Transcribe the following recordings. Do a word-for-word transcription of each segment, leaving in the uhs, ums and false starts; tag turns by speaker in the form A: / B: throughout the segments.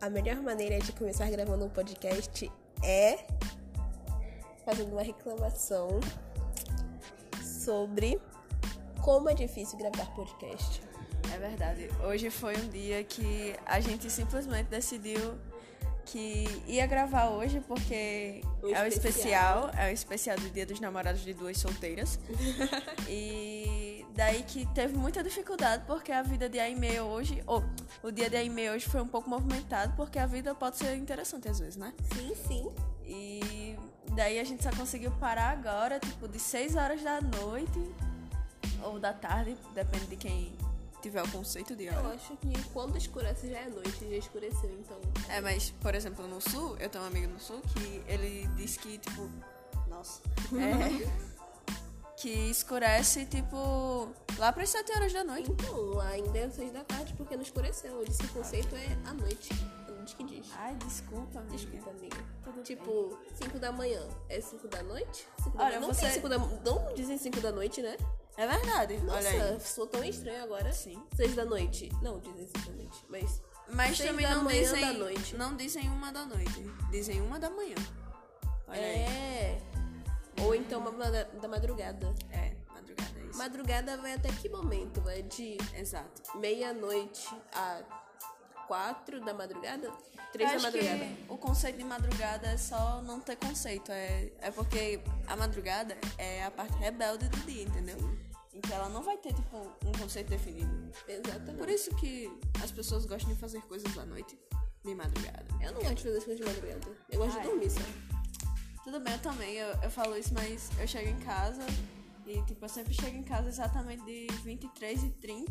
A: A melhor maneira de começar gravando um podcast é fazendo uma reclamação sobre como é difícil gravar podcast.
B: É verdade. Hoje foi um dia que a gente simplesmente decidiu que ia gravar hoje porque
A: O
B: é o
A: especial.
B: especial, é o especial do Dia dos Namorados de Duas Solteiras. E daí que teve muita dificuldade porque a vida de Aimee hoje, ou o dia de Aimee hoje foi um pouco movimentado porque a vida pode ser interessante às vezes, né?
A: Sim, sim.
B: E daí a gente só conseguiu parar agora, tipo, de seis horas da noite ou da tarde, depende de quem tiver o conceito de
A: Eu
B: hora.
A: acho que quando escurece já é noite, já escureceu, então...
B: É, mas, por exemplo, no sul, eu tenho um amigo no sul que ele diz que, tipo... Nossa. É... que escurece, tipo... lá para as sete horas da noite.
A: Então, lá ainda é seis da tarde porque não escureceu. Esse conceito é à noite. A noite que diz.
B: Ai, desculpa, amiga.
A: Desculpa, amiga.
B: Tudo
A: Tipo, cinco da manhã é cinco da noite? cinco da
B: Olha,
A: manhã. Não
B: você-
A: tem cinco da... Não dizem cinco da noite, né?
B: É verdade,
A: Nossa,
B: olha aí.
A: sou tão estranho agora.
B: Sim.
A: seis da noite. Não, dizem cinco da noite. Mas
B: Mas
A: seis
B: também
A: da
B: não
A: manhã
B: dizem...
A: da noite.
B: Não dizem uma da noite. Dizem uma da manhã. Olha aí.
A: é... Ou então uma da, da madrugada.
B: É, madrugada é isso.
A: Madrugada vai até que momento? Vai de
B: Exato.
A: meia-noite a quatro da madrugada?
B: Eu
A: Três da
B: acho
A: madrugada.
B: que o conceito de madrugada é só não ter conceito. É, é porque a madrugada é a parte rebelde do dia, entendeu? Então ela não vai ter, tipo, um conceito definido.
A: Exatamente.
B: Por isso que as pessoas gostam de fazer coisas à noite, de madrugada.
A: Eu não gosto de fazer as coisas de madrugada. Eu gosto
B: Ai.
A: de dormir só.
B: Tudo bem, eu também, eu, eu falo isso, mas eu chego em casa e, tipo, eu sempre chego em casa exatamente de vinte e três e trinta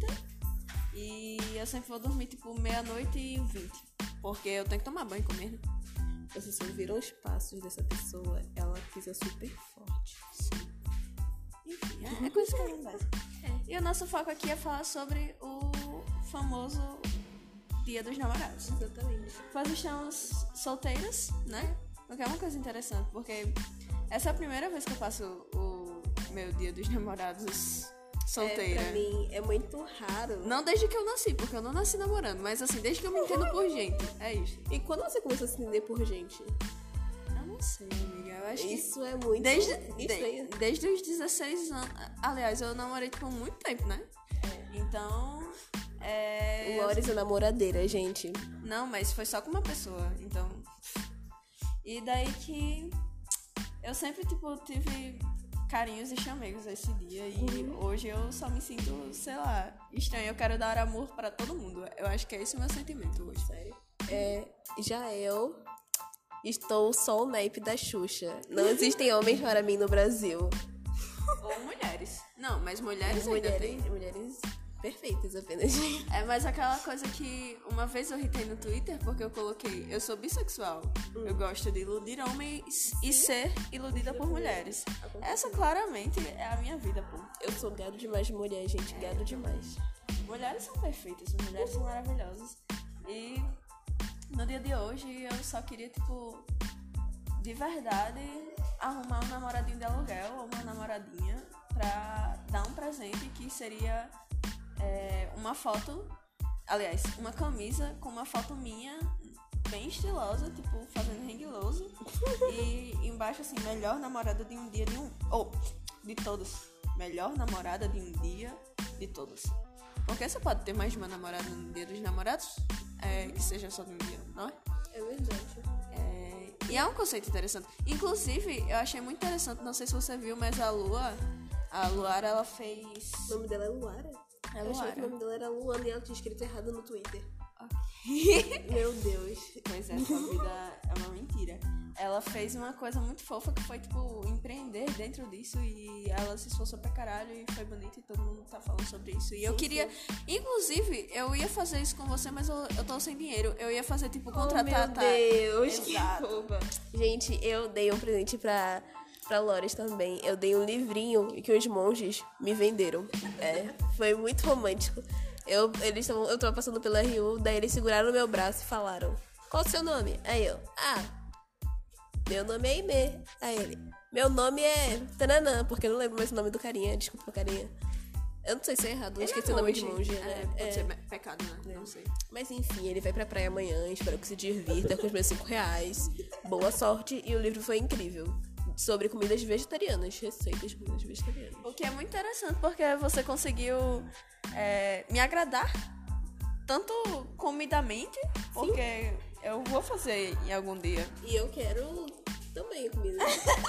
B: e eu sempre vou dormir, tipo, meia-noite e vinte, porque eu tenho que tomar banho e comer, né?
A: Vocês só viram os passos dessa pessoa. Ela pisa super forte.
B: Sim. Enfim, é, é coisa que acontece. E o nosso foco aqui é falar sobre o famoso Dia dos Namorados.
A: Exatamente.
B: Nós estamos solteiras, né? O que é uma coisa interessante, porque essa é a primeira vez que eu passo o meu Dia dos Namorados solteira.
A: É, pra mim é muito raro.
B: Não desde que eu nasci, porque eu não nasci namorando, mas assim, desde que eu me entendo por gente. É isso.
A: E quando você começou a se entender por gente?
B: Eu não sei, amiga. Eu acho
A: Isso é muito
B: que desde,
A: estranho.
B: de- desde os dezesseis anos. Aliás, eu namorei por muito tempo, né? Então. É.
A: O Loris é namoradeira, gente.
B: Não, mas foi só com uma pessoa, então... E daí que eu sempre, tipo, tive carinhos e chamegos esse dia. E hoje eu só me sinto, sei lá, estranha. Eu quero dar amor pra todo mundo. Eu acho que é esse o meu sentimento hoje.
A: Sério. É, já eu estou só o naipe da Xuxa. Não existem homens para mim no Brasil.
B: Ou mulheres. Não, mas mulheres ainda tem.
A: Mulheres, mulheres perfeitas apenas.
B: É mais aquela coisa que uma vez eu irritei no Twitter porque eu coloquei, eu sou bissexual, eu gosto de iludir homens e ser iludida por mulheres. Essa claramente é a minha vida, pô.
A: Eu sou gado demais de mulher, gente. Gado demais.
B: Mulheres são perfeitas, mulheres são maravilhosas. E no dia de hoje eu só queria, tipo, de verdade, arrumar um namoradinho de aluguel ou uma namoradinha pra dar um presente que seria... É, uma foto, aliás, uma camisa com uma foto minha bem estilosa, tipo, fazendo hang-loose. E embaixo, assim, melhor namorada de um dia de um... Ou, de todos. Melhor namorada de um dia de todos. Porque você pode ter mais de uma namorada no dia dos namorados, é, que seja só de um dia, não é?
A: É verdade.
B: É, e é um conceito interessante. Inclusive, eu achei muito interessante, não sei se você viu, mas a Lua, a Luara, ela fez...
A: O nome dela é Luara?
B: É
A: Eu achei que o
B: Luara.
A: nome dela era Luana e ela tinha escrito errado no Twitter.
B: Ok.
A: Meu Deus.
B: Pois é, sua vida é uma mentira. Ela fez uma coisa muito fofa que foi, tipo, empreender dentro disso e ela se esforçou pra caralho e foi bonita e todo mundo tá falando sobre isso. E eu
A: Sim,
B: queria... Inclusive, eu ia fazer isso com você, mas eu, eu tô sem dinheiro. Eu ia fazer, tipo, contratar...
A: Oh, meu
B: tá?
A: Deus, que
B: Exato.
A: fofa. Gente, eu dei um presente pra, pra Loris também. Eu dei um livrinho que os monges me venderam. É, foi muito romântico. Eu, eles tavam, eu tava passando pela R U, daí eles seguraram o meu braço e falaram: qual o seu nome? Aí eu, ah, meu nome é Aimee. Aí ele, meu nome é Tananã, porque eu não lembro mais o nome do carinha, desculpa, carinha. Eu não sei se é errado, eu
B: Ele
A: esqueci
B: é
A: o nome de
B: monge.
A: monge,
B: É,
A: né?
B: pode
A: É.
B: ser me- pecado, né? Não sei.
A: Mas enfim, ele vai pra praia amanhã, espero que se divirta com os meus cinco reais. Boa sorte, e o livro foi incrível. Sobre comidas vegetarianas, receitas de comidas vegetarianas.
B: O que é muito interessante, porque você conseguiu é, me agradar, tanto comidamente, porque eu vou fazer em algum dia.
A: E eu quero também comida.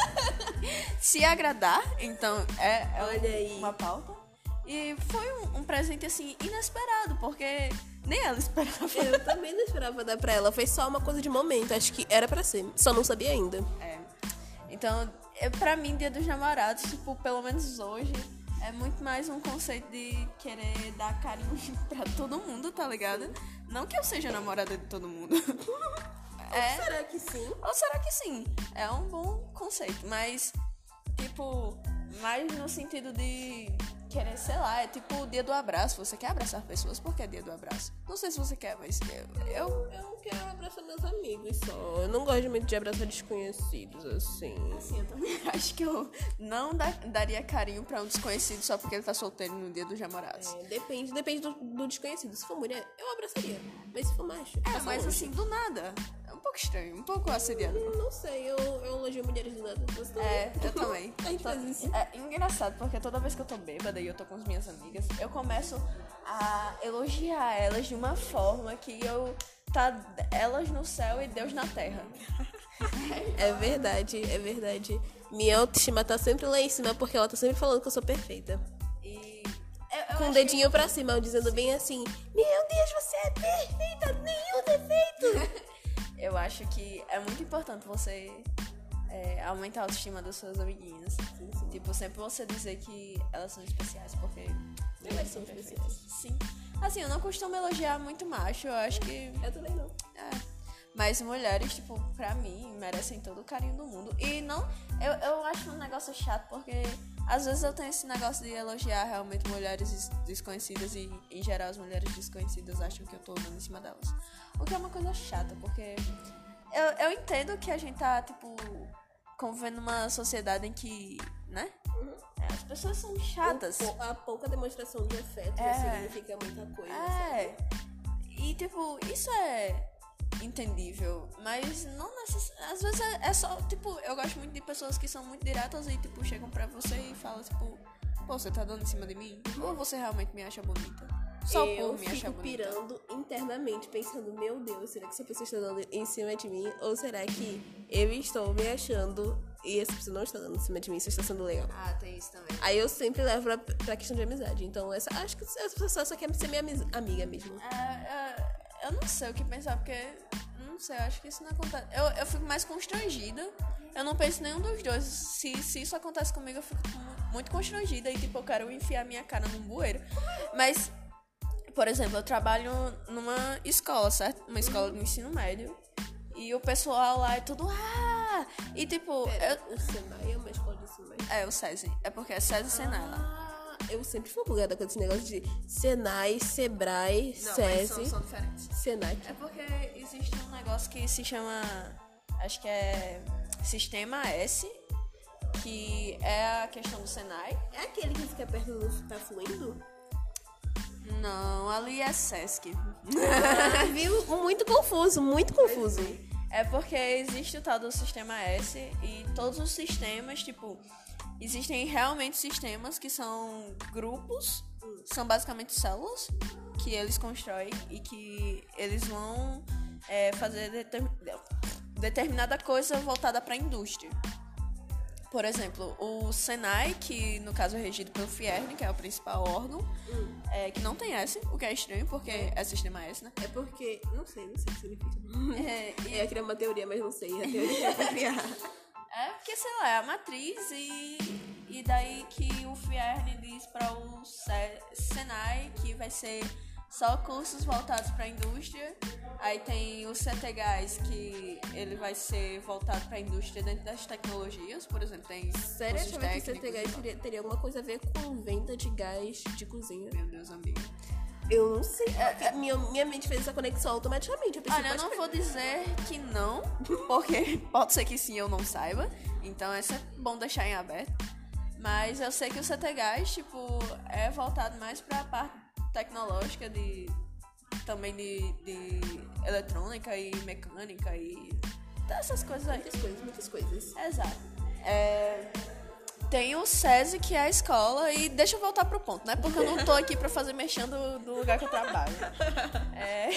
B: Se agradar, então é, é
A: Olha aí.
B: uma pauta. E foi um, um presente, assim, inesperado, porque nem ela esperava.
A: Eu também não esperava dar pra ela, foi só uma coisa de momento, acho que era pra ser, só não sabia ainda.
B: É. Então, é, pra mim, Dia dos Namorados, tipo, pelo menos hoje, é muito mais um conceito de querer dar carinho pra todo mundo, tá ligado? Não que eu seja namorada de todo mundo. É.
A: Será que sim?
B: Ou será que sim? É um bom conceito, mas, tipo, mais no sentido de querer, sei lá, é tipo o dia do abraço. Você quer abraçar pessoas porque é dia do abraço. Não sei se você quer, mas eu... eu...
A: Eu quero abraçar meus amigos só. Eu não gosto muito de abraçar desconhecidos, assim.
B: Assim, eu também acho que eu não da- daria carinho pra um desconhecido só porque ele tá solteiro no dia dos namorados.
A: É, depende depende do, do desconhecido. Se for mulher, eu abraçaria. Mas se for macho,
B: É,
A: passa
B: mas
A: longe.
B: assim, do nada. É um pouco estranho, um pouco assediador.
A: Não sei, eu, eu elogio mulheres do nada. Você também?
B: É, eu também.
A: A gente faz isso.
B: É engraçado, porque toda vez que eu tô bêbada e eu tô com as minhas amigas, eu começo a elogiar elas de uma forma que eu... Tá elas no céu e Deus na terra.
A: É verdade, é verdade. Minha autoestima tá sempre lá em cima porque ela tá sempre falando que eu sou perfeita.
B: E... eu- eu
A: Com o
B: acho
A: dedinho pra cima, eu dizendo bem assim: Meu Deus, você é perfeita, nenhum defeito.
B: que- Eu acho que é muito importante você é, aumentar a autoestima das suas amiguinhas. Tipo, sempre você dizer que elas são especiais, porque...
A: Elas são especiais.
B: Sim. Assim, eu não costumo elogiar muito macho, eu acho que...
A: Eu também não.
B: É. Mas mulheres, tipo, pra mim, merecem todo o carinho do mundo. E não... Eu, eu acho um negócio chato, porque às vezes eu tenho esse negócio de elogiar realmente mulheres des- desconhecidas e, em geral, as mulheres desconhecidas acham que eu tô dando em cima delas. O que é uma coisa chata, porque eu, eu entendo que a gente tá, tipo, convivendo numa sociedade em que, né? É, as pessoas são chatas.
A: Pou- A pouca demonstração de afeto já
B: É.
A: significa muita coisa.
B: É. E, tipo, isso é entendível, mas não necessariamente. Às vezes é, é só, tipo, eu gosto muito de pessoas que são muito diretas e, tipo, chegam pra você e falam, tipo, pô, você tá dando em cima de mim? Ou você realmente me acha bonita? Só
A: eu
B: por me achar
A: fico
B: bonita.
A: pirando internamente, pensando, meu Deus, será que essa pessoa está dando em cima de mim? Ou será que eu estou me achando e essa pessoa não está dando em cima de mim, isso está sendo legal?
B: Ah, tem isso também.
A: Aí eu sempre levo pra, pra questão de amizade. Então, essa, acho que essa pessoa só quer ser minha ami- amiga mesmo.
B: É, é, eu não sei o que pensar, porque, não sei, eu acho que isso não acontece. Eu, eu fico mais constrangida. Eu não penso em nenhum dos dois. Se, se isso acontece comigo, eu fico mu- muito constrangida e, tipo, eu quero enfiar minha cara num bueiro. Mas, por exemplo, eu trabalho numa escola, certo? Uma escola do ensino médio. E o pessoal lá é tudo, ah! E, tipo,
A: Pera,
B: eu,
A: o Senai é uma escola de ensino médio?
B: é o SESI. É porque é SESI e Senai lá.
A: Ah, eu sempre fui bugada com esse negócio de Senai, Sebrae, SESI,
B: diferentes.
A: Senac.
B: É porque existe um negócio que se chama, acho que é Sistema S, que é a questão do Senai.
A: É aquele que fica perto do Tá Fluindo?
B: Não, ali é Sesc.
A: Ah, viu? Muito confuso, muito confuso.
B: É porque existe o tal do Sistema S e todos os sistemas, tipo, existem realmente sistemas que são grupos, são basicamente células que eles constroem e que eles vão é, fazer determin- determinada coisa voltada para a indústria. Por exemplo, o Senai, que no caso é regido pelo Fierne, que é o principal órgão, é, que não tem S, o que é estranho, porque é sistema S, né?
A: É porque, não sei, não sei o que significa.
B: É, e-
A: Eu ia criar uma teoria, mas não sei. A teoria é pra criar.
B: É porque, sei lá, é a matriz e, e daí que o Fierne diz para o Se- Senai que vai ser só cursos voltados para a indústria. Aí tem o CETEGAS, que ele vai ser voltado para a indústria dentro das tecnologias, por exemplo, tem
A: Sério,
B: cursos
A: achava que C T
B: técnicos.
A: H teria, teria alguma coisa a ver com venda de gás de cozinha.
B: Meu Deus, amiga.
A: Eu não sei. É, minha, minha mente fez essa conexão automaticamente. Eu pensei,
B: Olha, eu
A: pode
B: não
A: crer.
B: vou dizer que não, porque pode ser que sim eu não saiba. Então é sempre bom deixar em aberto. Mas eu sei que o C T Gás, tipo, é voltado mais pra parte tecnológica de... Também de, de eletrônica e mecânica e... Essas coisas aí.
A: Muitas coisas, muitas coisas.
B: Exato. É... Tem o SESI, que é a escola, e deixa eu voltar pro ponto, né? Porque eu não tô aqui pra fazer mexendo do, do lugar que eu trabalho. É...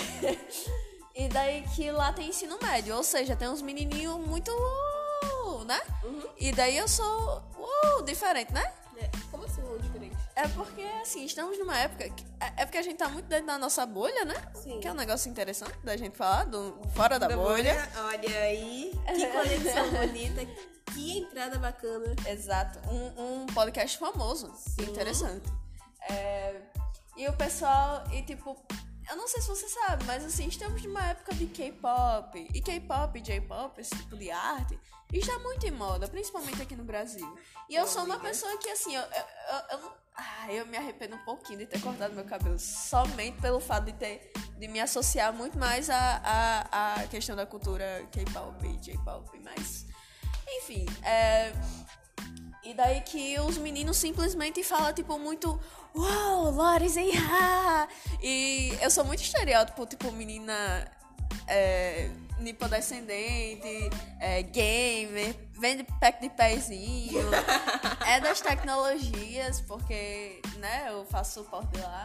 B: E daí que lá tem ensino médio, ou seja, tem uns menininhos muito, uh, né?
A: Uhum.
B: E daí eu sou uh, diferente, né?
A: É, como assim, um diferente?
B: É porque, assim, estamos numa época... Que, é, é porque a gente tá muito dentro da nossa bolha, né?
A: Sim.
B: Que é um negócio interessante da gente falar, do, fora da,
A: Da
B: bolha.
A: Olha aí, que conexão bonita. Que entrada bacana.
B: Exato. Um, um podcast famoso.
A: Sim.
B: Interessante. É, e o pessoal... E, tipo... Eu não sei se você sabe, mas, assim, estamos numa época de K-pop. E K-pop e J-pop, esse tipo de arte, está muito em moda, principalmente aqui no Brasil. E eu sou uma pessoa que, assim... Eu, eu, eu, eu, não- ah, eu me arrependo um pouquinho de ter cortado meu cabelo. Somente pelo fato de ter... De me associar muito mais à, à, à questão da cultura K-pop e J-pop. Mas... Enfim, é... E daí que os meninos simplesmente falam, tipo, muito... Uau, Loris e ha! E eu sou muito estereótipo, tipo, menina... É, nipodescendente, é, gamer, vende pack de pezinho. É das tecnologias, porque, né, eu faço suporte lá.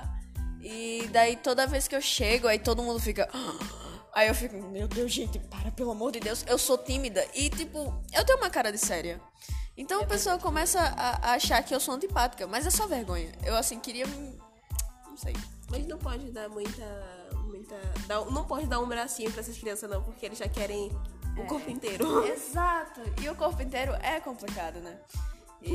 B: E daí toda vez que eu chego, aí todo mundo fica... Aí eu fico, meu Deus, gente, para, pelo amor de Deus. Eu sou tímida e, tipo, eu tenho uma cara de séria. Então a pessoa começa a, a achar que eu sou antipática, mas é só vergonha. Eu, assim, queria... Não sei.
A: Mas não pode dar muita... muita dar- não pode dar um bracinho pra essas crianças, não, porque eles já querem o corpo inteiro.
B: Exato. E o corpo inteiro é complicado, né? E...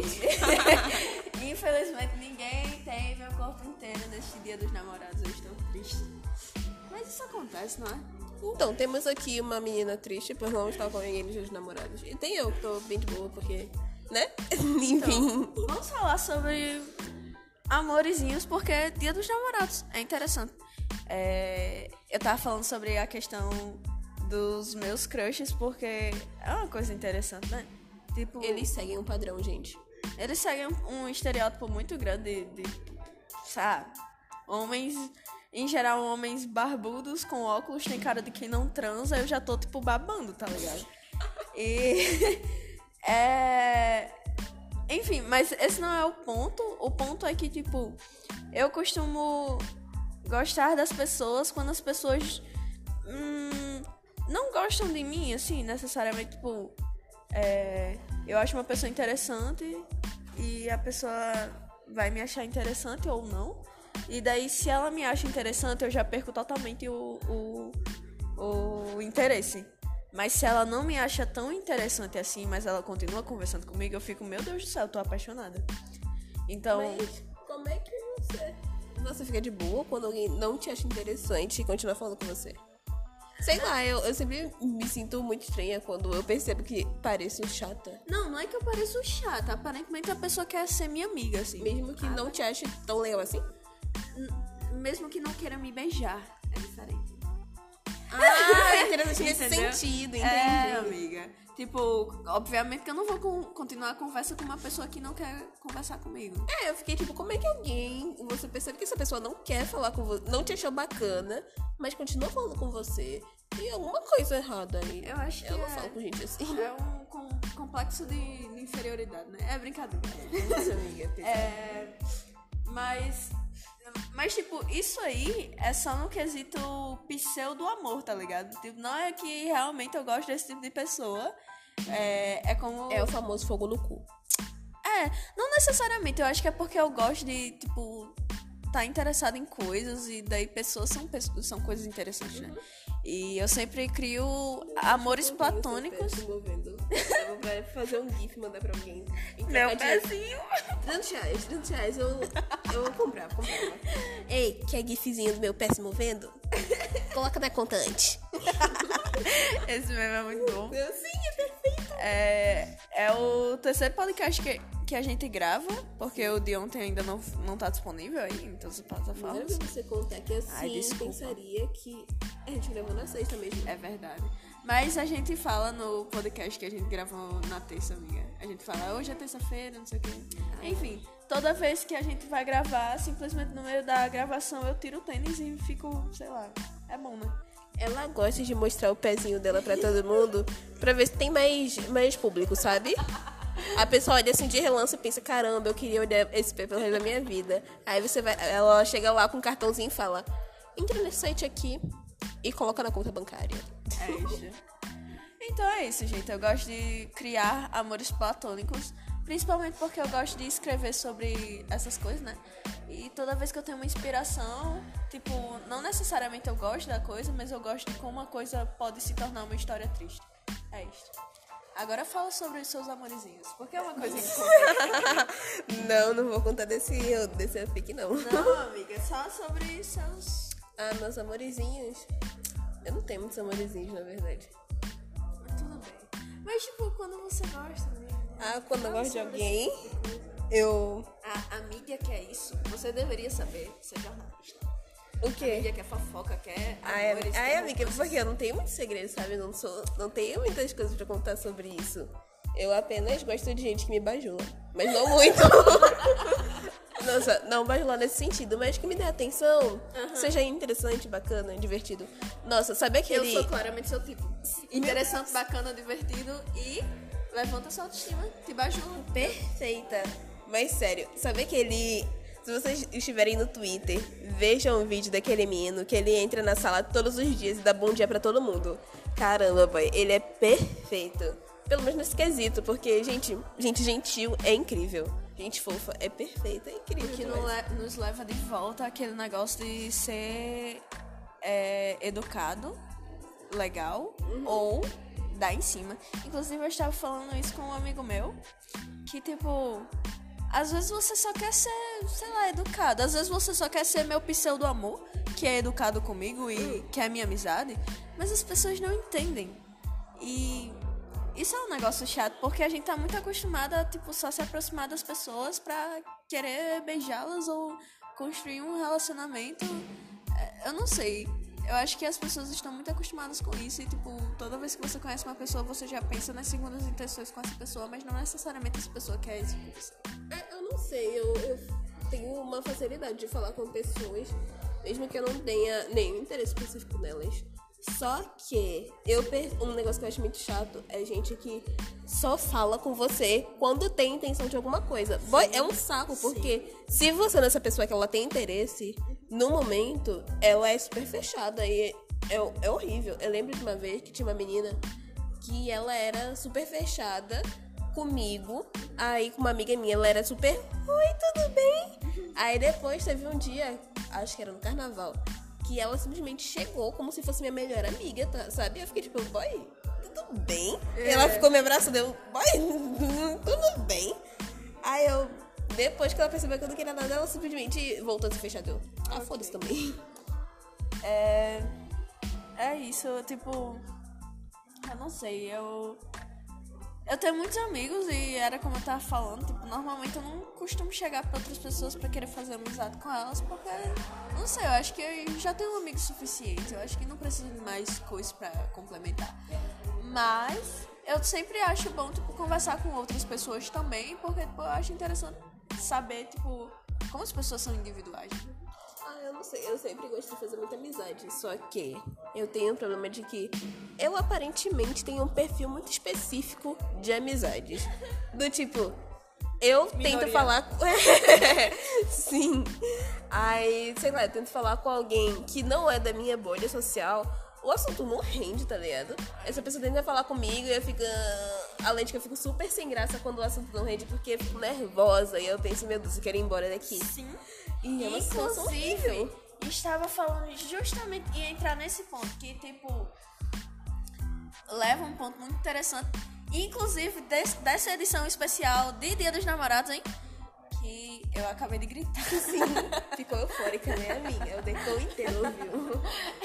B: Infelizmente, ninguém tem meu corpo inteiro neste dia dos namorados. Eu estou triste. Mas isso acontece, não é?
A: Então, temos aqui uma menina triste por não estar com ninguém nos dias dos namorados. E tem eu que tô bem de boa, porque... Né? Enfim.
B: Então, vamos falar sobre amorezinhos, porque é dia dos namorados. É interessante. É, eu tava falando sobre a questão dos meus crushes, porque é uma coisa interessante, né? Tipo,
A: Eles seguem um padrão, gente.
B: eles seguem um, um estereótipo muito grande de, de, sabe? Homens, em geral, homens barbudos com óculos, tem cara de quem não transa, eu já tô, tipo, babando, tá ligado? E... é... Enfim, mas esse não é o ponto. O ponto é que, tipo, eu costumo gostar das pessoas quando as pessoas hum, não gostam de mim, assim, necessariamente, tipo... É, eu acho uma pessoa interessante e a pessoa vai me achar interessante ou não. E daí, se ela me acha interessante, eu já perco totalmente o, o, o interesse. Mas se ela não me acha tão interessante assim, mas ela continua conversando comigo, eu fico, meu Deus do céu, eu tô apaixonada. Então...
A: Mas como é que você... Você fica de boa quando alguém não te acha interessante e continua falando com você? Sei lá, eu, eu sempre me sinto muito estranha quando eu percebo que pareço chata.
B: Não, não é que eu pareço chata. Aparentemente a pessoa quer ser minha amiga, assim.
A: Mesmo que não te ache tão legal assim.
B: Mesmo que não queira me beijar. É diferente.
A: Ah, é interessante nesse
B: Entendeu?
A: sentido, entendi.
B: É, amiga. Tipo, obviamente que eu não vou con- continuar a conversa com uma pessoa que não quer conversar comigo.
A: É, eu fiquei tipo, como é que alguém... Você percebe que essa pessoa não quer falar com você, não te achou bacana, mas continua falando com você. Tem alguma coisa errada aí.
B: Eu acho que
A: Eu não
B: é,
A: falo com gente assim.
B: é um com- complexo de, de inferioridade, né? É brincadeira.
A: Nossa, amiga.
B: É, mas, mas, tipo, isso aí é só no quesito pseudo-amor, tá ligado? Tipo, não é que realmente eu gosto desse tipo de pessoa. É, é como...
A: É o famoso fogo no cu.
B: É, não necessariamente. Eu acho que é porque eu gosto de, tipo, tá interessado em coisas e daí pessoas são, pessoas, são coisas interessantes, né? E eu sempre crio amores platônicos.
A: Eu vou pra fazer um gif e mandar pra alguém.
B: Meu pezinho.
A: trezentos reais, trezentos reais. Eu, eu vou comprar, vou comprar. Ei, quer gifzinho do meu pé se movendo? Coloca na conta antes.
B: Esse meme é muito bom.
A: Sim, é perfeito.
B: É, é o terceiro podcast que, que a gente grava, porque o de ontem ainda não, não tá disponível aí em todas as
A: Agora
B: plataformas.
A: pra você contar que assim,
B: Ai, desculpa.
A: pensaria que a gente gravou na sexta mesmo.
B: É verdade. Mas a gente fala no podcast que a gente gravou na terça, amiga. A gente fala, hoje é terça-feira, não sei o quê. Enfim, toda vez que a gente vai gravar, simplesmente no meio da gravação eu tiro o tênis e fico, sei lá, é bom, né?
A: Ela gosta de mostrar o pezinho dela pra todo mundo, pra ver se tem mais, mais público, sabe? A pessoa olha assim de relance e pensa, caramba, eu queria olhar esse pé pelo resto da minha vida. Aí você vai, ela chega lá com um cartãozinho e fala, entra nesse site aqui e coloca na conta bancária.
B: É isso. Então é isso, gente. Eu gosto de criar amores platônicos, principalmente porque eu gosto de escrever sobre essas coisas, né? E toda vez que eu tenho uma inspiração, tipo, não necessariamente eu gosto da coisa, mas eu gosto de como uma coisa pode se tornar uma história triste. É isso. Agora fala sobre os seus amorizinhos, porque é uma coisa que
A: Não, não vou contar desse, desse fic, não.
B: Não, amiga, só sobre seus...
A: Ah, meus amorizinhos. Eu não tenho muitos amorizinhos, na verdade.
B: Mas tudo bem. Mas, tipo, quando você gosta mesmo...
A: Ah, quando eu
B: Fala
A: gosto de
B: sobre
A: alguém,
B: esse tipo de coisa.
A: eu...
B: A, a mídia quer isso. Você deveria saber ser jornalista.
A: O
B: A mídia
A: quê?
B: quer fofoca, quer
A: Ai,
B: amores,
A: ai
B: quer
A: amiga,
B: romances.
A: porque eu não tenho muitos segredos, sabe? Eu não, sou, não tenho muitas coisas pra contar sobre isso. Eu apenas gosto de gente que me bajula. Mas não muito. Nossa, não bajula nesse sentido, mas que me dê atenção.
B: Aham.
A: Seja interessante, bacana, divertido. Nossa, sabe
B: Eu
A: aquele...
B: sou claramente seu tipo. Interessante, bacana, divertido e levanta sua autoestima, te bajula.
A: Perfeita. Mas sério, sabe aquele... Se vocês estiverem no Twitter, vejam o vídeo daquele menino que ele entra na sala todos os dias e dá bom dia pra todo mundo. Caramba, boy, ele é perfeito. Pelo menos nesse quesito, porque, gente, gente gentil é incrível. Gente fofa é perfeita, é incrível.
B: Que
A: demais.
B: no- nos leva de volta aquele negócio de ser é, educado, legal, ou dar em cima. Inclusive, eu estava falando isso com um amigo meu, que, tipo, às vezes você só quer ser, sei lá, educado. Às vezes você só quer ser meu pseudo-amor, que é educado comigo e que é minha amizade, mas as pessoas não entendem. E isso é um negócio chato, porque a gente tá muito acostumada a, tipo, só se aproximar das pessoas pra querer beijá-las ou construir um relacionamento. É, Eu não sei. Eu acho que as pessoas estão muito acostumadas com isso e, tipo, toda vez que você conhece uma pessoa, você já pensa nas segundas intenções com essa pessoa, mas não necessariamente essa pessoa quer isso com você.
A: É, eu não sei, eu, eu tenho uma facilidade de falar com pessoas, mesmo que eu não tenha nenhum interesse específico nelas. Só que eu per... um negócio que eu acho muito chato é gente que só fala com você quando tem intenção de alguma coisa. Boy, é um saco, porque se você nessa pessoa que ela tem interesse, no momento, ela é super fechada e é, é horrível. Eu lembro de uma vez que tinha uma menina que ela era super fechada comigo, aí com uma amiga minha, ela era super, oi, tudo bem? Aí depois teve um dia, acho que era no carnaval, que ela simplesmente chegou como se fosse minha melhor amiga, tá, sabe? Eu fiquei tipo, boy, tudo bem?
B: É.
A: Ela ficou me abraçando, eu, boy, tudo bem? Aí eu, depois que ela percebeu que eu não queria nada, ela simplesmente voltou a se fechar, eu, ah,
B: Ok.
A: foda-se também.
B: É. É isso, eu, tipo. Eu não sei, eu. Eu tenho muitos amigos e era como eu tava falando, tipo, normalmente eu não costumo chegar pra outras pessoas pra querer fazer amizade com elas, porque, não sei, eu acho que eu já tenho um amigo suficiente, eu acho que não preciso de mais coisas pra complementar. Mas eu sempre acho bom, tipo, conversar com outras pessoas também, porque, tipo, eu acho interessante saber, tipo, como as pessoas são individuais.
A: Ah, eu não sei, eu sempre gosto de fazer muita amizade, só que eu tenho um problema de que eu aparentemente tenho um perfil muito específico de amizades. Do tipo, eu tento
B: Minoria.
A: falar com... Sim. Aí, sei lá, eu tento falar com alguém que não é da minha bolha social, o assunto não rende, tá ligado? Essa pessoa tenta falar comigo e eu fico... Além de que eu fico super sem graça quando o assunto não rende, porque eu fico nervosa e eu penso, meu Deus, eu quero ir embora daqui.
B: Sim.
A: E é uma situação horrível.
B: Inclusive, estava falando justamente ia entrar nesse ponto, que, tipo, leva um ponto muito interessante. Inclusive, des- dessa edição especial de Dia dos Namorados, hein? Que eu acabei de gritar.
A: Sim, ficou eufórica, né, amiga? O decão inteiro ouviu.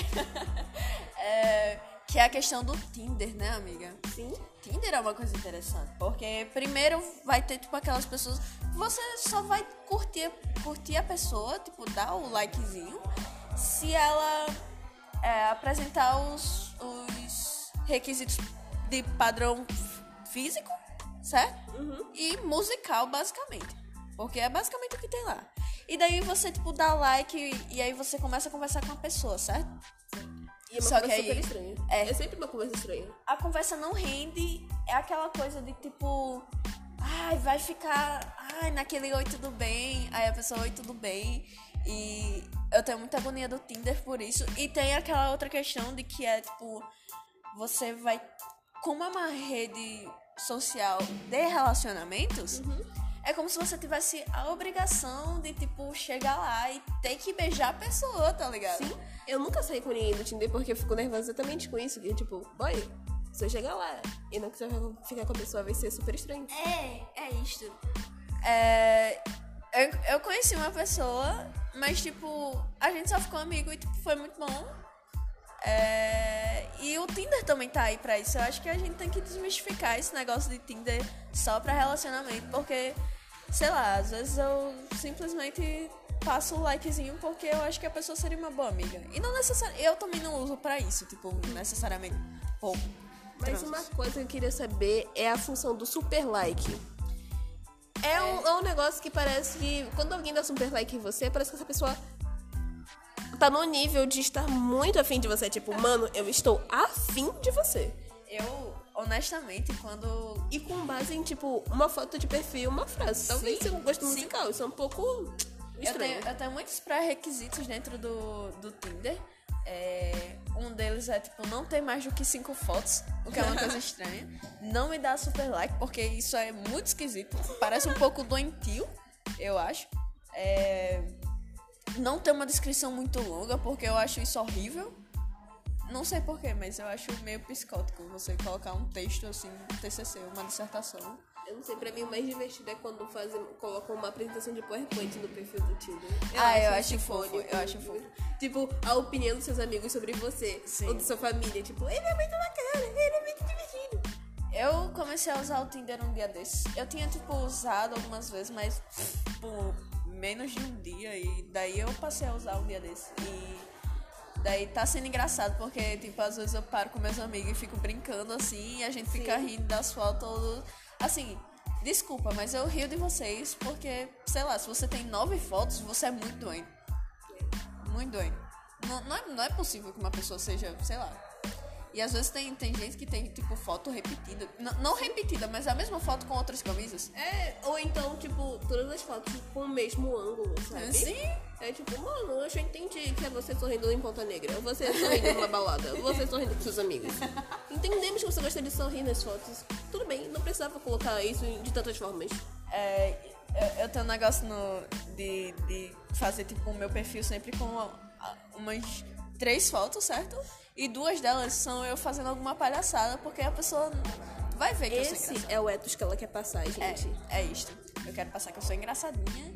B: É, que é a questão do Tinder, né, amiga?
A: Sim.
B: Tinder é uma coisa interessante, porque primeiro vai ter, tipo, aquelas pessoas... Você só vai curtir, curtir a pessoa, tipo, dar o likezinho, se ela é, apresentar os, os requisitos de padrão físico, certo?
A: Uhum.
B: E musical, basicamente. Porque é basicamente o que tem lá. E daí você, tipo, dá like e, e aí você começa a conversar com a pessoa, certo?
A: E é uma
B: Só
A: conversa
B: que aí-
A: super estranha.
B: é.
A: É sempre uma conversa estranha.
B: A conversa não rende, é aquela coisa de tipo, ai, vai ficar, ai, naquele oi, tudo bem, aí a pessoa, oi, tudo bem, e eu tenho muita agonia do Tinder por isso, e tem aquela outra questão de que é, tipo, você vai, como é uma rede social de relacionamentos, é como se você tivesse a obrigação de, tipo, chegar lá e ter que beijar a pessoa, tá ligado?
A: Sim, eu nunca saí com ninguém do Tinder porque eu fico nervosa exatamente com isso. Que, tipo, boy, se eu chegar lá e não quiser ficar com a pessoa, vai ser super estranho.
B: É, é isto. É, eu, eu conheci uma pessoa, mas, tipo, a gente só ficou amigo e, tipo, foi muito bom. É, e o Tinder também tá aí pra isso. Eu acho que a gente tem que desmistificar esse negócio de Tinder só pra relacionamento, porque, sei lá, às vezes eu simplesmente passo o likezinho porque eu acho que a pessoa seria uma boa amiga. E não necessariamente, eu também não uso pra isso, tipo, necessariamente pouco.
A: Mas uma coisa que eu queria saber é a função do super like. É um, é um negócio que parece que quando alguém dá super like em você, parece que essa pessoa tá no nível de estar muito afim de você. Tipo, mano, eu estou afim de você.
B: Eu, honestamente, quando
A: E com base em, tipo, uma foto de perfil, uma frase. Talvez
B: Sim,
A: seja um gosto
B: sim.
A: musical. Isso é um pouco
B: Eu
A: estranho.
B: tenho, eu tenho muitos pré-requisitos dentro do, do Tinder. É, um deles é, tipo, não ter mais do que cinco fotos, o que é uma coisa estranha. Não me dá super like, porque isso é muito esquisito. Parece um pouco doentio, eu acho. É, não ter uma descrição muito longa, porque eu acho isso horrível. Não sei porquê, mas eu acho meio psicótico você colocar um texto assim, um T C C, uma dissertação.
A: Eu não sei, pra mim o mais divertido é quando fazem, colocam uma apresentação de PowerPoint no perfil do Tinder.
B: Ah, eu
A: isso
B: acho fofo,
A: icônico.
B: eu acho fofo.
A: Tipo, a opinião dos seus amigos sobre você.
B: Sim.
A: Ou da sua família. Tipo, ele é muito bacana, ele é muito divertido.
B: Eu comecei a usar o Tinder um dia desses. Eu tinha, tipo, usado algumas vezes, mas por menos de um dia. E daí eu passei a usar um dia desses. E daí tá sendo engraçado, porque, tipo, às vezes eu paro com meus amigos e fico brincando assim. E a gente fica
A: Sim.
B: rindo das fotos. Assim, desculpa, mas eu rio de vocês porque, sei lá, se você tem nove fotos, você é muito doente. Muito doente. Não, não, é, não é possível que uma pessoa seja, sei lá. E às vezes tem, tem gente que tem, tipo, foto repetida. N- não repetida, mas a mesma foto com outras camisas.
A: É, ou então, tipo, todas as fotos com o mesmo ângulo, sabe?
B: Sim.
A: É tipo, mano, eu já entendi que é você sorrindo em Ponta Negra, você sorrindo numa balada, você sorrindo com seus amigos. Entendemos que você gosta de sorrir nas fotos. Tudo bem, não precisava colocar isso de tantas formas.
B: É, eu, eu tenho um negócio no, de, de fazer, tipo, o meu perfil sempre com a- a- umas três fotos, certo? E duas delas são eu fazendo alguma palhaçada, porque a pessoa vai ver que eu sou
A: Esse
B: engraçada.
A: é o ethos que ela quer passar, gente.
B: É, é isto. Eu quero passar que eu sou engraçadinha.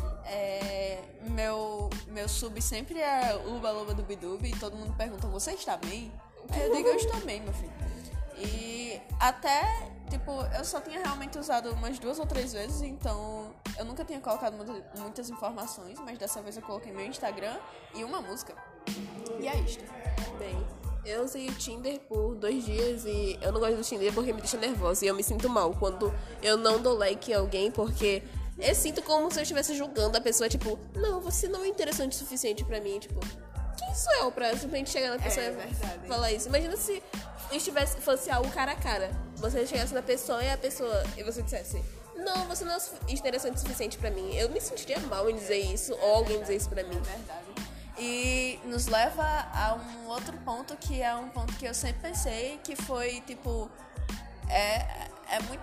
B: É, meu, meu sub sempre é Uba Luba Dubidubi e todo mundo pergunta, você está bem? Aí eu digo, eu estou bem, meu filho. E até, tipo, eu só tinha realmente usado umas duas ou três vezes, então eu nunca tinha colocado muita- muitas informações, mas dessa vez eu coloquei meu Instagram e uma música. E é isto.
A: Bem, eu usei o Tinder por dois dias e eu não gosto do Tinder porque me deixa nervosa e eu me sinto mal quando eu não dou like em alguém porque eu sinto como se eu estivesse julgando a pessoa, tipo, não, você não é interessante o suficiente pra mim, tipo, quem sou eu pra simplesmente chegar na pessoa
B: É
A: e
B: verdade.
A: falar isso? Imagina se estivesse, fosse algo cara a cara, você chegasse na pessoa e a pessoa, e você dissesse, não, você não é su- interessante o suficiente pra mim, eu me sentiria mal em dizer isso ou alguém dizer isso pra mim.
B: Verdade. E nos leva a um outro ponto que é um ponto que eu sempre pensei, que foi, tipo, é, é muito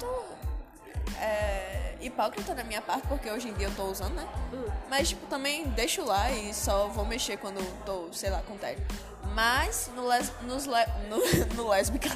B: é, hipócrita da minha parte, porque hoje em dia eu tô usando, né? Mas, tipo, também deixo lá e só vou mexer quando tô, sei lá, com tédio. Mas no les, nos le, no, no lésbica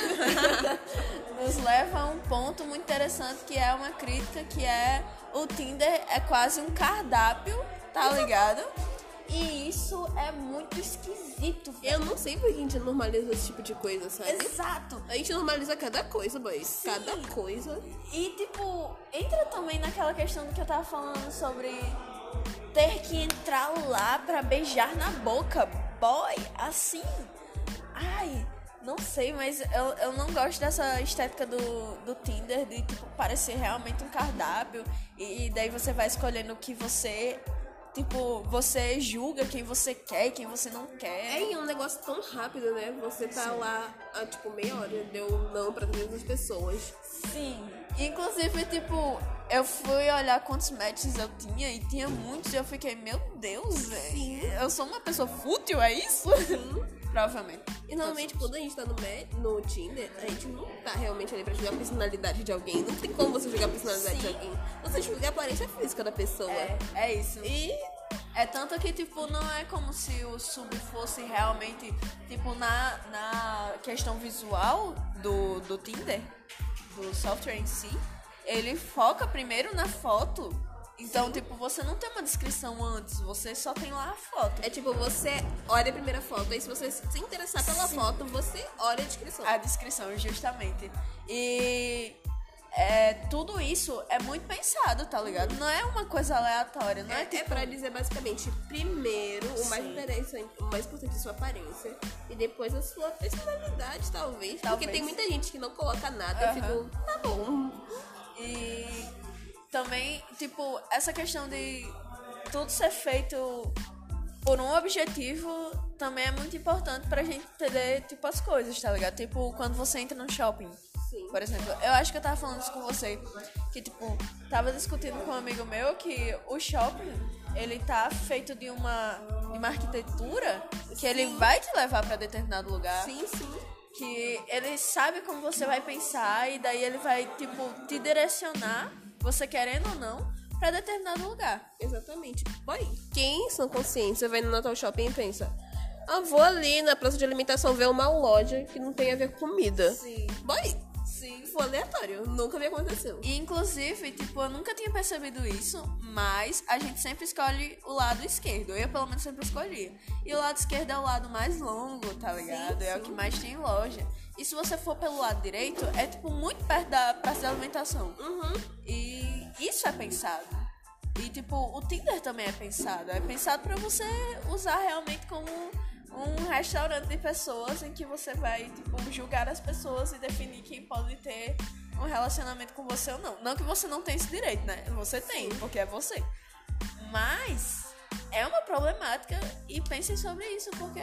B: nos leva a um ponto muito interessante, que é uma crítica, que é o Tinder é quase um cardápio, tá ligado? E isso é muito esquisito, velho.
A: Eu não sei por que a gente normaliza esse tipo de coisa, sabe?
B: Exato.
A: A gente normaliza cada coisa, boys. Cada coisa.
B: E, tipo, entra também naquela questão do que eu tava falando sobre ter que entrar lá pra beijar na boca. Boy, assim. Ai, Não sei, mas eu, eu não gosto dessa estética do, do Tinder, de, tipo, parecer realmente um cardápio. E, e daí você vai escolhendo o que você... Tipo, você julga quem você quer e quem você não quer.
A: É, e é um negócio tão rápido, né? Você tá Sim. lá há, tipo, meia hora, deu não pra todas as pessoas.
B: Sim. Inclusive, tipo, eu fui olhar quantos matches eu tinha e tinha muitos e eu fiquei, meu Deus, velho. Eu sou uma pessoa fútil, é isso?
A: Sim.
B: Provavelmente.
A: E normalmente quando a gente tá no, no Tinder, a gente não tá realmente ali pra julgar a personalidade de alguém. Não tem como você julgar a personalidade Sim. de alguém. Você julga a aparência física da pessoa.
B: É, é isso.
A: E
B: é tanto que, tipo, não é como se o sub fosse realmente, tipo, na, na questão visual do, do Tinder, do software em si, ele foca primeiro na foto. Então, Sim. tipo, você não tem uma descrição antes, você só tem lá a foto.
A: É tipo, você olha a primeira foto, aí se você se interessar pela Sim. foto, você olha a descrição.
B: A descrição, justamente. E é, tudo isso é muito pensado, tá ligado? Não é uma coisa aleatória, não é, é tipo...
A: É pra dizer, basicamente, primeiro, o mais, interessante, o mais importante é a sua aparência, e depois a sua personalidade, talvez. talvez. Porque tem muita gente que não coloca nada, uhum. eu fico, tá bom.
B: E... Também, tipo, essa questão de tudo ser feito por um objetivo também é muito importante pra gente entender, tipo, as coisas, tá ligado? Tipo, quando você entra no shopping,
A: Sim.
B: por exemplo. Eu acho que eu tava falando isso com você, que, tipo, tava discutindo com um amigo meu que o shopping, ele tá feito de uma, de uma arquitetura que sim. ele vai te levar pra determinado lugar.
A: Sim, sim.
B: Que ele sabe como você vai pensar e daí ele vai, tipo, te direcionar, você querendo ou não, pra determinado lugar.
A: Exatamente. Boy, quem são conscientes vai no Natal Shopping e pensa, ah, vou ali na praça de alimentação ver uma loja que não tem a ver com comida.
B: Sim.
A: Boy,
B: Sim.
A: foi aleatório. Nunca me aconteceu.
B: E, inclusive, tipo, eu nunca tinha percebido isso, mas a gente sempre escolhe o lado esquerdo. Eu, pelo menos, sempre escolhi. E o lado esquerdo é o lado mais longo, tá ligado? Sim, é sim. o que mais tem loja. E se você for pelo lado direito, é, tipo, muito perto da praça de alimentação.
A: Uhum.
B: E isso é pensado. E, tipo, o Tinder também é pensado. É pensado pra você usar realmente como um restaurante de pessoas em que você vai, tipo, julgar as pessoas e definir quem pode ter um relacionamento com você ou não. Não que você não tenha esse direito, né? Você tem, porque é você. Mas é uma problemática e pensem sobre isso, porque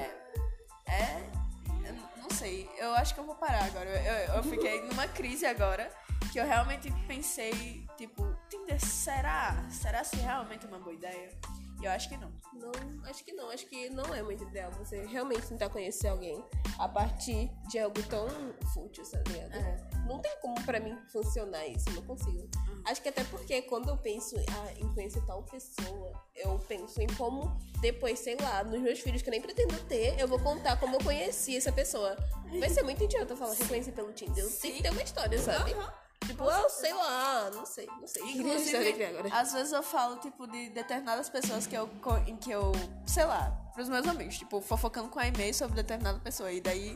B: é... Não sei, eu acho que eu vou parar agora. Eu, eu fiquei numa crise agora, que eu realmente pensei, tipo, Tinder, será? Será se realmente é uma boa ideia? E eu acho que não.
A: Não, acho que não. Acho que não é muito ideal você realmente tentar conhecer alguém a partir de algo tão fútil, sabe?
B: É.
A: Não tem como pra mim funcionar isso, não consigo. Uhum. Acho que até porque quando eu penso ah, em conhecer tal pessoa, eu penso em como depois, sei lá, nos meus filhos que eu nem pretendo ter, eu vou contar como eu conheci essa pessoa. Vai ser muito idiota falar que eu conheci pelo Tinder. Tem que ter uma história, sabe? Uhum. Tipo, eu sei lá, não sei, não sei.
B: Inclusive, agora. Às vezes eu falo, tipo, de determinadas pessoas que eu, em que eu, sei lá, pros meus amigos, tipo, fofocando com a e-mail sobre determinada pessoa. E daí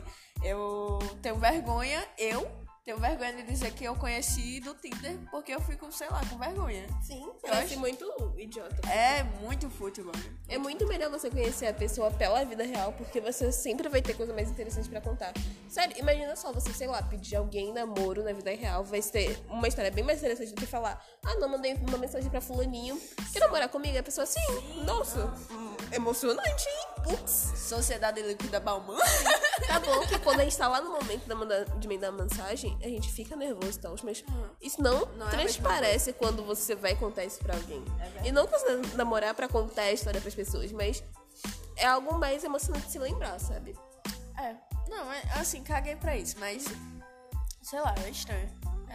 B: eu tenho vergonha, eu tenho vergonha de dizer que eu conheci do Tinder, porque eu fico, sei lá, com vergonha.
A: Sim, eu acho muito idiota.
B: É muito fútil, mano.
A: É muito melhor você conhecer a pessoa pela vida real, porque você sempre vai ter coisa mais interessante pra contar. Sério, imagina só você, sei lá, pedir alguém namoro na vida real, vai ter uma história bem mais interessante do que falar, ah, não, mandei uma mensagem pra fulaninho, quer namorar comigo? E a pessoa, sim, nossa, hum, emocionante, hein? Putz.
B: Sociedade líquida Bauman.
A: Tá bom que quando a gente tá lá no momento da manda, de mandar mensagem, a gente fica nervoso e tal, mas uhum. isso não, não transparece é quando você vai contar isso pra alguém. É e não você namorar pra contar a história pras pessoas, mas é algo mais emocionante de se lembrar, sabe?
B: É, não, é, assim, caguei pra isso, mas sei lá, é estranho.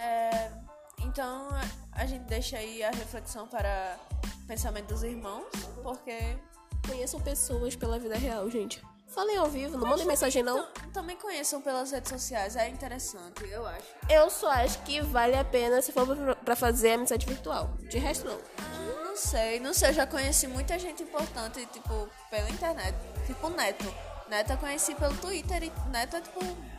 B: É, então a gente deixa aí a reflexão para o pensamento dos irmãos, porque
A: conheçam pessoas pela vida real, gente. Falem ao vivo, não mandem mensagem não.
B: Também conheçam pelas redes sociais, é interessante, eu acho.
A: Eu só acho que vale a pena se for pra fazer amizade virtual. De resto, não.
B: Ah, não sei, não sei, eu já conheci muita gente importante, tipo, pela internet. Tipo, Neto. Neto eu conheci pelo Twitter e Neto é tipo...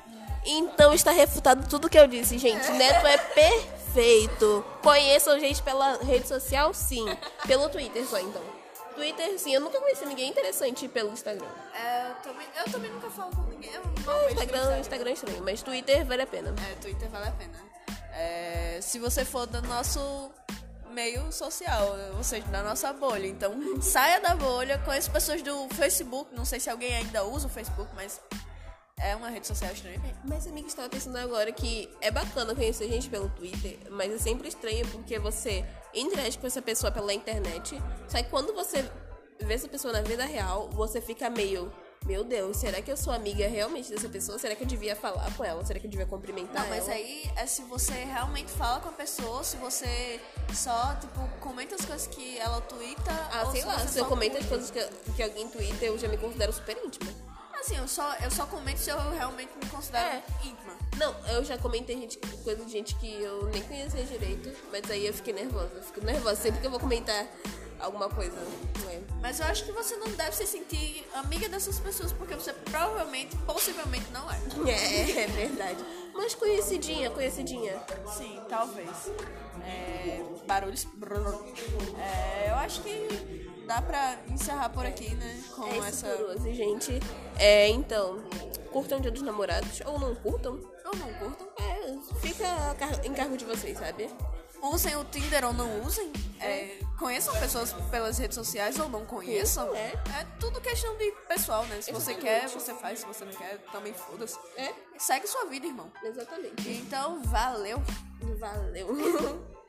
A: Então está refutado tudo que eu disse, gente. Neto é perfeito. Conheçam gente pela rede social, sim. Pelo Twitter só, então. Twitter, sim, eu nunca conheci ninguém interessante pelo Instagram.
B: É, também, eu também nunca falo com ninguém. Eu não
A: É,
B: vejo
A: Instagram, Instagram é estranho, mas Twitter vale a pena.
B: É, Twitter vale a pena. É, se você for do nosso meio social, ou seja, da nossa bolha. Então, saia da bolha, conheça pessoas do Facebook. Não sei se alguém ainda usa o Facebook, mas é uma rede social estranha.
A: Mas amiga, estava pensando agora que é bacana conhecer gente pelo Twitter, mas é sempre estranho porque você interage com essa pessoa pela internet, só que quando você vê essa pessoa na vida real, você fica meio... Meu Deus, será que eu sou amiga realmente dessa pessoa? Será que eu devia falar com ela? Será que eu devia cumprimentar
B: Não, mas
A: ela?
B: aí é se você realmente fala com a pessoa, se você só, tipo, comenta as coisas que ela twitta.
A: Ah,
B: ou
A: sei
B: se
A: lá,
B: você
A: se eu
B: só
A: comento as
B: curte.
A: coisas que, que alguém twitta, eu já me considero super íntima.
B: Assim, eu só, eu só comento se eu realmente me considero
A: É.
B: íntima.
A: Não, eu já comentei gente, coisa de gente que eu nem conhecia direito, mas aí eu fiquei nervosa. Eu fico nervosa sempre que eu vou comentar alguma coisa. Não é?
B: Mas eu acho que você não deve se sentir amiga dessas pessoas, porque você provavelmente, possivelmente não é.
A: É, é verdade. Mas conhecidinha, conhecidinha.
B: Sim, talvez. É, barulhos. É, eu acho que dá pra encerrar por aqui, né? Com
A: É isso
B: essa.
A: por hoje, gente. É, então, curtam o Dia dos Namorados, ou não curtam.
B: Eu não curto.
A: É, fica a car- em cargo de vocês, sabe?
B: Usem o Tinder ou não usem. É, conheçam pessoas pelas redes sociais ou não conheçam.
A: É.
B: É tudo questão de pessoal, né? Se você
A: Exatamente.
B: quer, você faz. Se você não quer, também foda-se.
A: É,
B: Segue sua vida, irmão.
A: exatamente.
B: Então, valeu.
A: Valeu.